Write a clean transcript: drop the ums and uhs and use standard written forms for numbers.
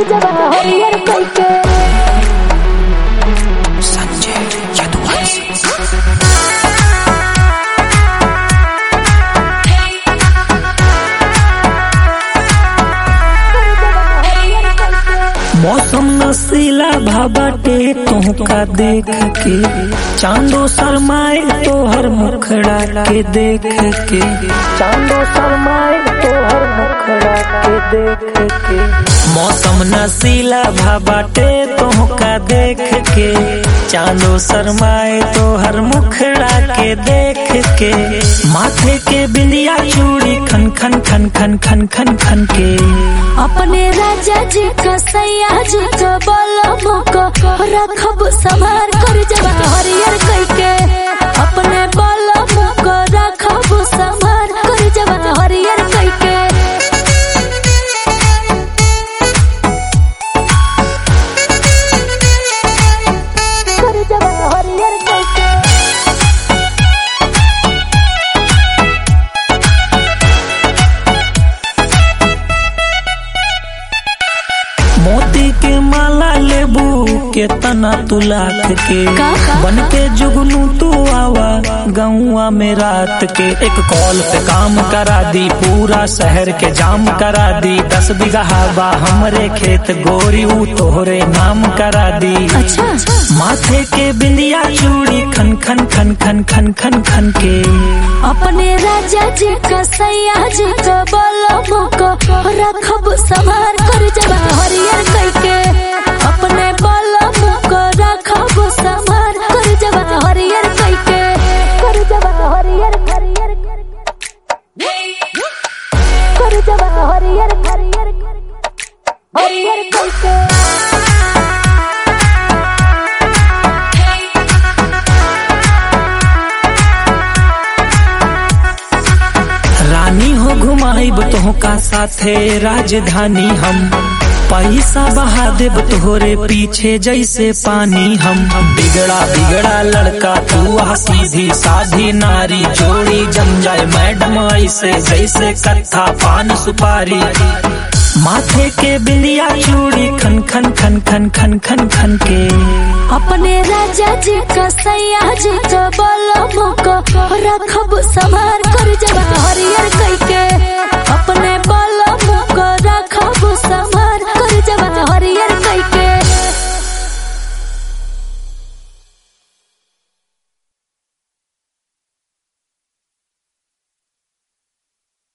जवा हरियर कइके संजय यदुवंशी मौसम नशीला भाबाटे तुहका देख के चांदो शर्माए तोहर मुखड़ा के देख के चांदो शर्माए तोहर मुखड़ा के देख के मौसम नशीला भाबाटे तुहका देख के चांदो शर्माए तोहर मुखड़ा के देख के माथे के बिंदिया चूड़ी खन खन खन खन खन खन खन के अपने राजा जी का सैया जी का बलमो को रखब संभार कर जवा हरियर कइके अपने बलमो को रखब संभार कर जवा हरियर कइके कर जवा हरियर कइके मोती के माला लेबू के तना तू लाख के बन के जुगनू तू आवा गौआ में रात के एक कॉल पे काम करा दी पूरा शहर के जाम करा दी 10 बीघा हवा हमरे खेत गोरी ऊ तोहरे नाम करा दी अच्छा माथे के बिंदिया चूड़ी खन खन खन खन खन खन खन के अपने राजा जी का सैया जी का बलमो को रखब संभार कर जवा हरियर कइके अपने बलमो को रखब संभार कर जवा हरियर कइके कर जवा हरियर हरियर कर जवा हरियर हरियर हरियर कइके रानी हो घुमाइब तोहका साथे राजधानी हम पैसा बहा देब तोहरे पीछे जैसे पानी हम बिगड़ा बिगड़ा लड़का तू आ सीधी साधी नारी जोड़ी जम जाए मैडम ऐसे जैसे कत्था पान सुपारी माथे के बिंदिया चूड़ी खन खन खन खन खन खन खन के अपने राजा जी का सैया जी का बलमो को रखब संभार कर जवा